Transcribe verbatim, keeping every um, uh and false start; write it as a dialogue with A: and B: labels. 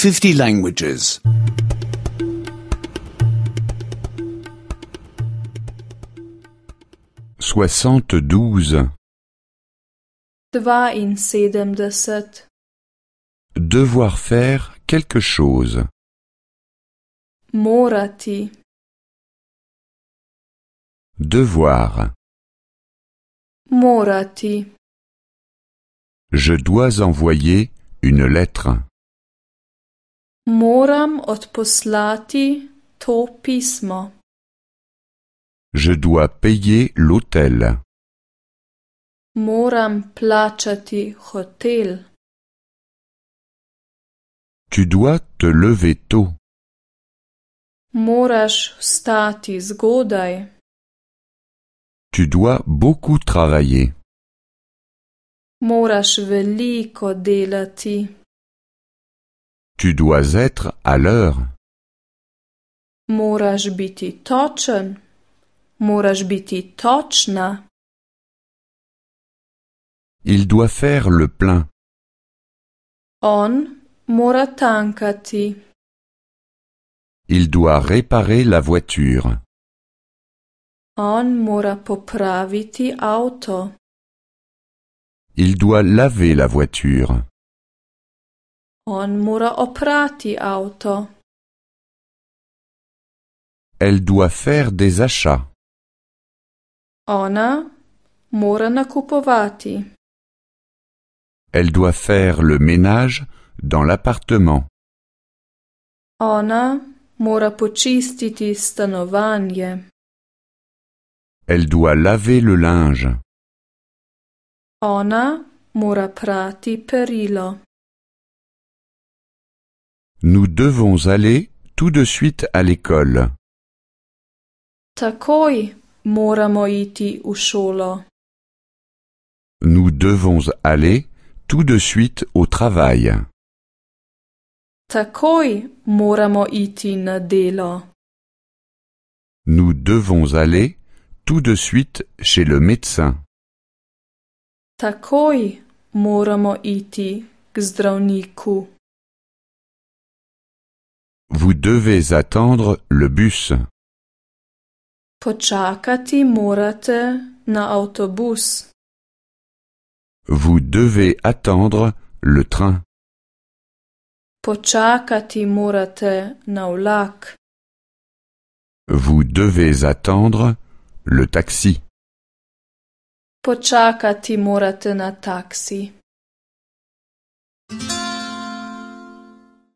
A: fifty languages.
B: soixante-douze.
C: dvainsedemdeset.
B: Devoir faire quelque chose.
C: Morati.
B: Devoir.
C: Morati.
B: Je dois envoyer une lettre.
C: Moram odposlati to pismo.
B: Je dois payer l'hôtel.
C: Moram plačati hotel.
B: Tu dois te lever tôt.
C: Moraš vstati zgodaj.
B: Tu dois beaucoup travailler.
C: Moraš veliko delati.
B: Tu dois être à l'heure.
C: Moraš biti točen. Moraš biti točna.
B: Il doit faire le plein.
C: On mora tankati.
B: Il doit réparer la voiture.
C: On mora popraviti auto.
B: Il doit laver la voiture.
C: On mora oprati auto.
B: Elle doit faire des achats.
C: Ona mora nakupovati.
B: Elle doit faire le ménage dans l'appartement.
C: Ona mora počistiti stanovanje.
B: Elle doit laver le linge.
C: Ona mora prati perilo.
B: Nous devons aller tout de suite à l'école.
C: Takoj moramo iti v šolo.
B: Nous devons aller tout de suite au travail.
C: Takoj moramo iti na delo.
B: Nous devons aller tout de suite chez le médecin.
C: Takoj moramo iti k zdravniku.
B: Vous devez attendre le bus.
C: Počakati morate na avtobus.
B: Vous devez attendre le train.
C: Počakati morate na vlak.
B: Vous devez attendre le taxi.
C: Počakati morate na taksi.